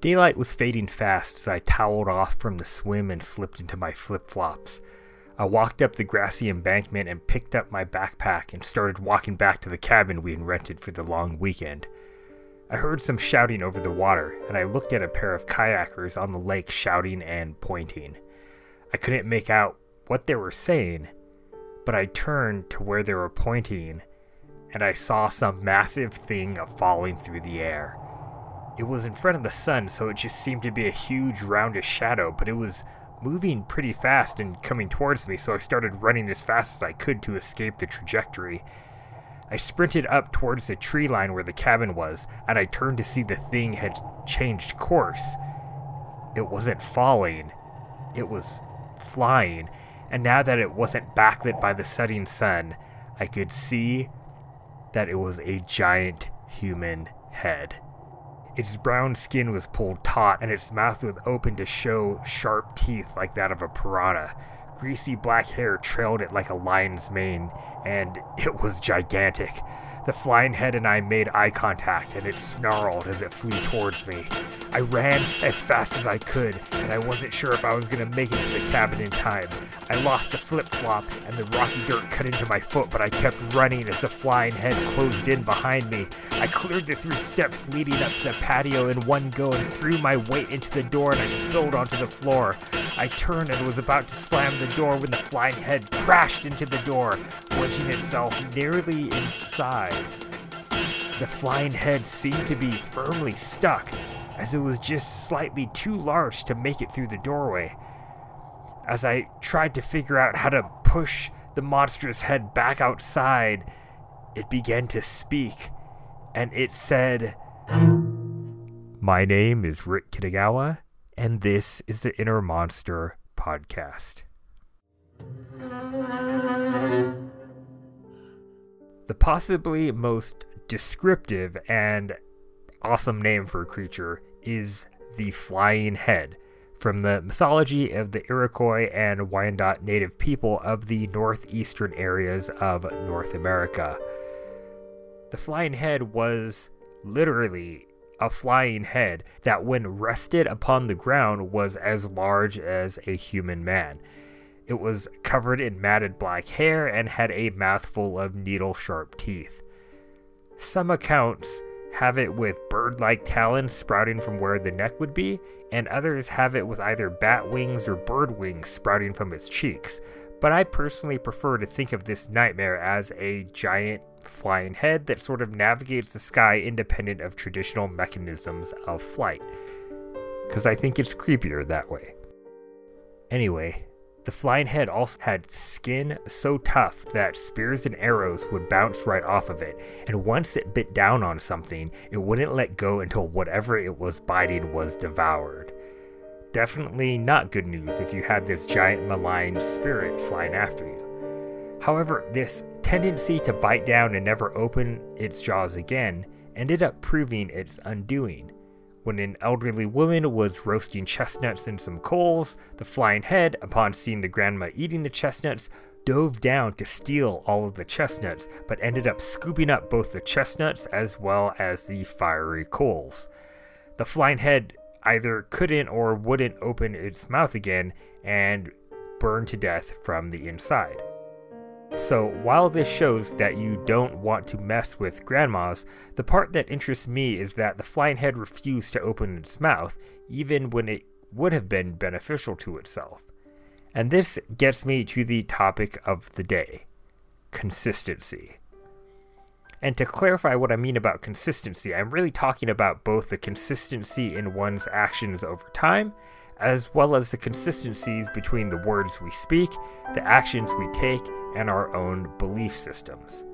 Daylight was fading fast as I toweled off from the swim and slipped into my flip-flops. I walked up the grassy embankment and picked up my backpack and started walking back to the cabin we had rented for the long weekend. I heard some shouting over the water, and I looked at a pair of kayakers on the lake shouting and pointing. I couldn't make out what they were saying, but I turned to where they were pointing, and I saw some massive thing falling through the air. It was in front of the sun, so it just seemed to be a huge roundish shadow, but it was moving pretty fast and coming towards me, so I started running as fast as I could to escape the trajectory. I sprinted up towards the tree line where the cabin was, and I turned to see the thing had changed course. It wasn't falling, it was flying, and now that it wasn't backlit by the setting sun, I could see that it was a giant human head. Its brown skin was pulled taut, and its mouth was open to show sharp teeth like that of a piranha. Greasy black hair trailed it like a lion's mane, and it was gigantic. The flying head and I made eye contact, and it snarled as it flew towards me. I ran as fast as I could, and I wasn't sure if I was going to make it to the cabin in time. I lost a flip-flop, and the rocky dirt cut into my foot, but I kept running as the flying head closed in behind me. I cleared the 3 steps leading up to the patio in one go and threw my weight into the door, and I spilled onto the floor. I turned and was about to slam the door when the flying head crashed into the door, wedging itself nearly inside. The flying head seemed to be firmly stuck, as it was just slightly too large to make it through the doorway. As I tried to figure out how to push the monstrous head back outside, it began to speak, and it said, "My name is Rick Kitagawa, and this is the Inner Monster Podcast." The possibly most descriptive and awesome name for a creature is the Flying Head, from the mythology of the Iroquois and Wyandot native people of the northeastern areas of North America. The Flying Head was literally a flying head that, when rested upon the ground, was as large as a human man. It was covered in matted black hair and had a mouthful of needle-sharp teeth. Some accounts have it with bird-like talons sprouting from where the neck would be, and others have it with either bat wings or bird wings sprouting from its cheeks. But I personally prefer to think of this nightmare as a giant flying head that sort of navigates the sky independent of traditional mechanisms of flight, because I think it's creepier that way. Anyway, the flying head also had skin so tough that spears and arrows would bounce right off of it, and once it bit down on something, it wouldn't let go until whatever it was biting was devoured. Definitely not good news if you had this giant malign spirit flying after you. However, this tendency to bite down and never open its jaws again ended up proving its undoing. When an elderly woman was roasting chestnuts in some coals, the flying head, upon seeing the grandma eating the chestnuts, dove down to steal all of the chestnuts, but ended up scooping up both the chestnuts as well as the fiery coals. The flying head either couldn't or wouldn't open its mouth again and burned to death from the inside. So while this shows that you don't want to mess with grandmas, the part that interests me is that the flying head refused to open its mouth, even when it would have been beneficial to itself. And this gets me to the topic of the day: consistency. And to clarify what I mean about consistency, I'm really talking about both the consistency in one's actions over time, as well as the consistencies between the words we speak, the actions we take, and our own belief systems.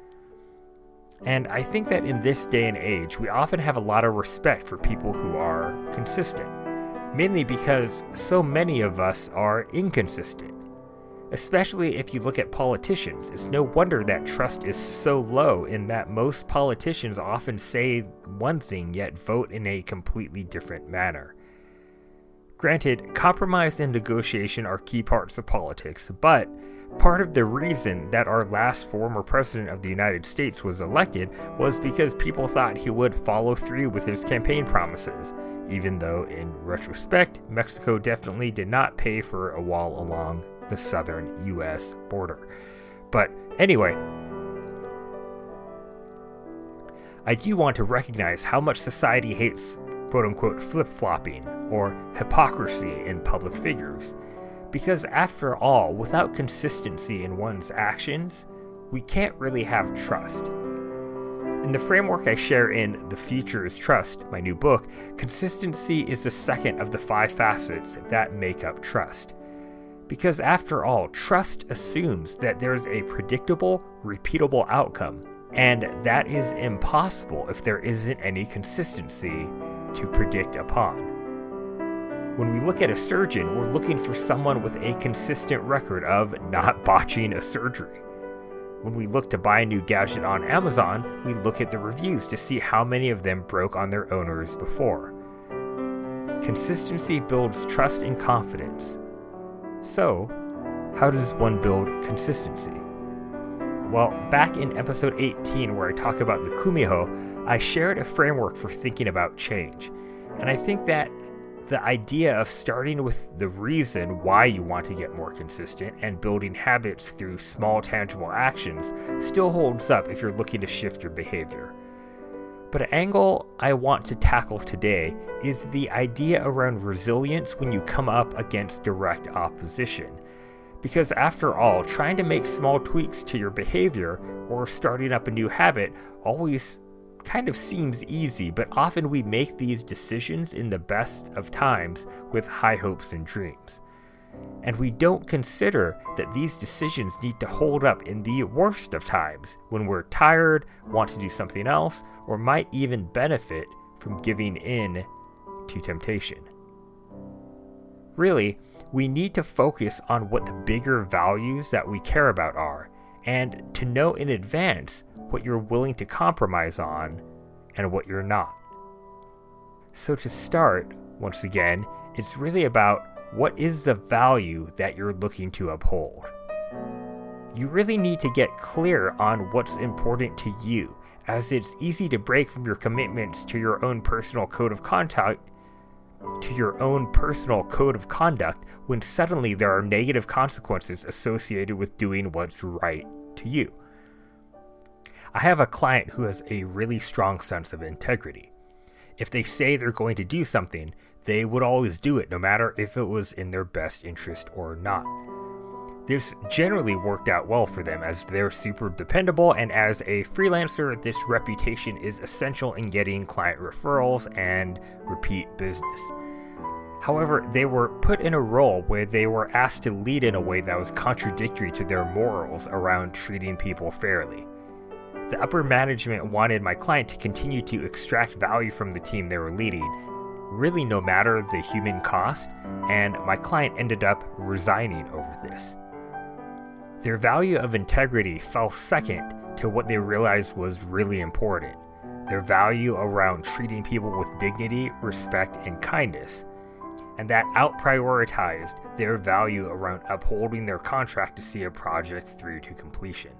And I think that in this day and age, we often have a lot of respect for people who are consistent, mainly because so many of us are inconsistent. Especially if you look at politicians, it's no wonder that trust is so low, in that most politicians often say one thing yet vote in a completely different manner. Granted, compromise and negotiation are key parts of politics, but Part of the reason that our last former president of the United States was elected was because people thought he would follow through with his campaign promises, even though in retrospect, Mexico definitely did not pay for a wall along the southern US border. But anyway, I do want to recognize how much society hates quote-unquote flip-flopping or hypocrisy in public figures. Because after all, without consistency in one's actions, we can't really have trust. In the framework I share in The Future is Trust, my new book, consistency is the second of the 5 facets that make up trust. Because after all, trust assumes that there's a predictable, repeatable outcome, and that is impossible if there isn't any consistency to predict upon. When we look at a surgeon, we're looking for someone with a consistent record of not botching a surgery. When we look to buy a new gadget on Amazon, we look at the reviews to see how many of them broke on their owners before. Consistency builds trust and confidence. So, how does one build consistency? Well, back in episode 18 where I talk about the Kumiho, I shared a framework for thinking about change. And I think that the idea of starting with the reason why you want to get more consistent and building habits through small tangible actions still holds up if you're looking to shift your behavior. But an angle I want to tackle today is the idea around resilience when you come up against direct opposition. Because after all, trying to make small tweaks to your behavior or starting up a new habit always kind of seems easy, but often we make these decisions in the best of times with high hopes and dreams. And we don't consider that these decisions need to hold up in the worst of times, when we're tired, want to do something else, or might even benefit from giving in to temptation. Really, we need to focus on what the bigger values that we care about are, and to know in advance what you're willing to compromise on and what you're not. So to start, once again, it's really about what is the value that you're looking to uphold. You really need to get clear on what's important to you, as it's easy to break from your commitments to your own personal code of conduct when suddenly there are negative consequences associated with doing what's right to you. I have a client who has a really strong sense of integrity. If they say they're going to do something, they would always do it, no matter if it was in their best interest or not. This generally worked out well for them, as they're super dependable, and as a freelancer, this reputation is essential in getting client referrals and repeat business. However, they were put in a role where they were asked to lead in a way that was contradictory to their morals around treating people fairly. The upper management wanted my client to continue to extract value from the team they were leading, really no matter the human cost, and my client ended up resigning over this. Their value of integrity fell second to what they realized was really important: their value around treating people with dignity, respect, and kindness. And that outprioritized their value around upholding their contract to see a project through to completion.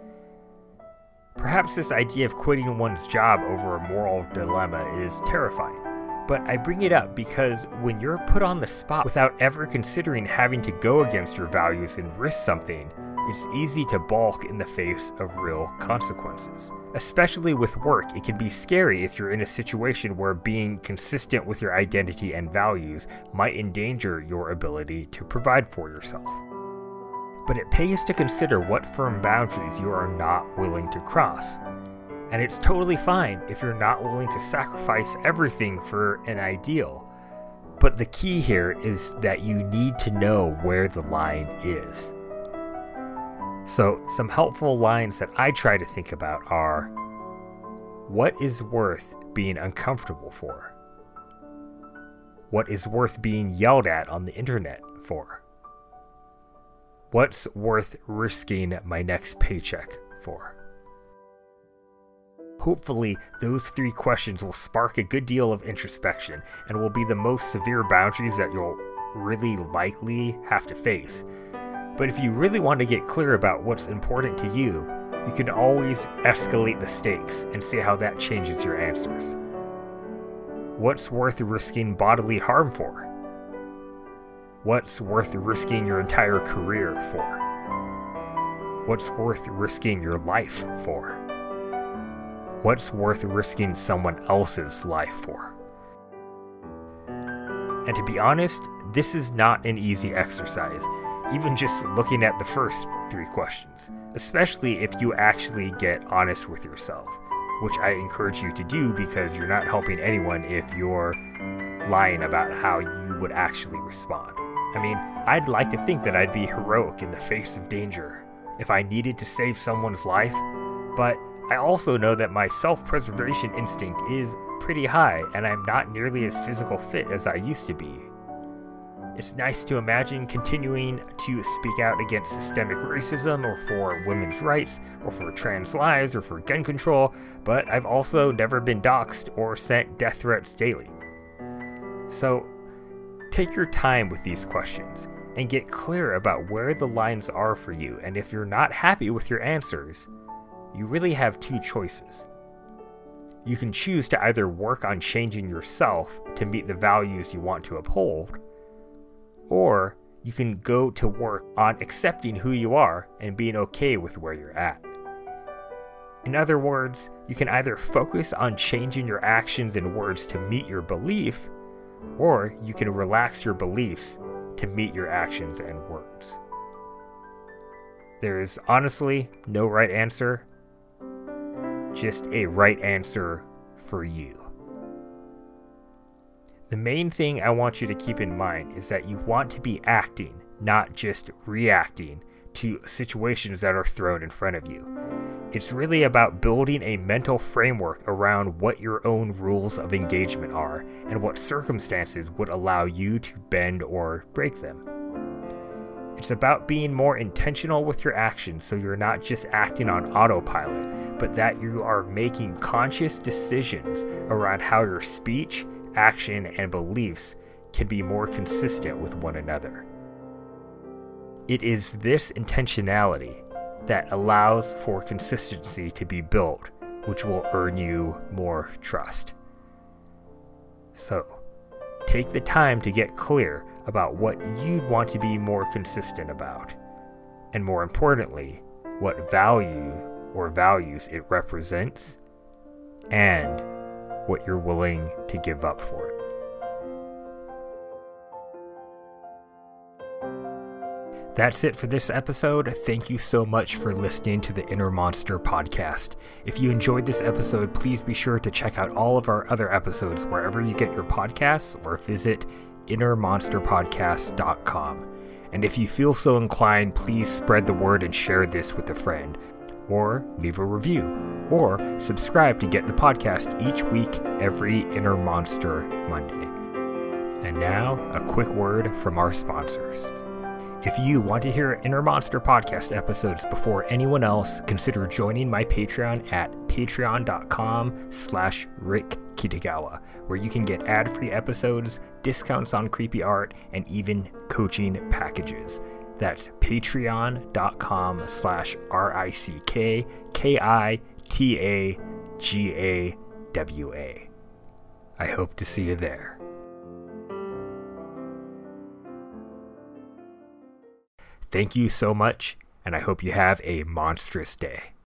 Perhaps this idea of quitting one's job over a moral dilemma is terrifying, but I bring it up because when you're put on the spot without ever considering having to go against your values and risk something, it's easy to balk in the face of real consequences. Especially with work, it can be scary if you're in a situation where being consistent with your identity and values might endanger your ability to provide for yourself. But it pays to consider what firm boundaries you are not willing to cross. And it's totally fine if you're not willing to sacrifice everything for an ideal. But the key here is that you need to know where the line is. So, some helpful lines that I try to think about are: what is worth being uncomfortable for? What is worth being yelled at on the internet for? What's worth risking my next paycheck for? Hopefully, those 3 questions will spark a good deal of introspection and will be the most severe boundaries that you'll really likely have to face. But if you really want to get clear about what's important to you, you can always escalate the stakes and see how that changes your answers. What's worth risking bodily harm for? What's worth risking your entire career for? What's worth risking your life for? What's worth risking someone else's life for? And to be honest, this is not an easy exercise, even just looking at the first 3 questions, especially if you actually get honest with yourself, which I encourage you to do because you're not helping anyone if you're lying about how you would actually respond. I mean, I'd like to think that I'd be heroic in the face of danger if I needed to save someone's life, but I also know that my self-preservation instinct is pretty high and I'm not nearly as physical fit as I used to be. It's nice to imagine continuing to speak out against systemic racism or for women's rights or for trans lives or for gun control, but I've also never been doxxed or sent death threats daily. So take your time with these questions and get clear about where the lines are for you, and if you're not happy with your answers, you really have 2 choices. You can choose to either work on changing yourself to meet the values you want to uphold, or you can go to work on accepting who you are and being okay with where you're at. In other words, you can either focus on changing your actions and words to meet your belief, or you can relax your beliefs to meet your actions and words. There is honestly no right answer, just a right answer for you. The main thing I want you to keep in mind is that you want to be acting, not just reacting to situations that are thrown in front of you. It's really about building a mental framework around what your own rules of engagement are and what circumstances would allow you to bend or break them. It's about being more intentional with your actions so you're not just acting on autopilot, but that you are making conscious decisions around how your speech, action, and beliefs can be more consistent with one another. It is this intentionality that allows for consistency to be built, which will earn you more trust. So, take the time to get clear about what you'd want to be more consistent about, and more importantly, what value or values it represents, and what you're willing to give up for it. That's it for this episode. Thank you so much for listening to the Inner Monster podcast. If you enjoyed this episode, please be sure to check out all of our other episodes wherever you get your podcasts or visit innermonsterpodcast.com. And if you feel so inclined, please spread the word and share this with a friend, or leave a review, or subscribe to get the podcast each week every Inner Monster Monday. And now, a quick word from our sponsors. If you want to hear Inner Monster podcast episodes before anyone else, consider joining my Patreon at patreon.com/Rick Kitagawa, where you can get ad-free episodes, discounts on creepy art, and even coaching packages. That's patreon.com/RickKitagawa. I hope to see you there. Thank you so much, and I hope you have a monstrous day.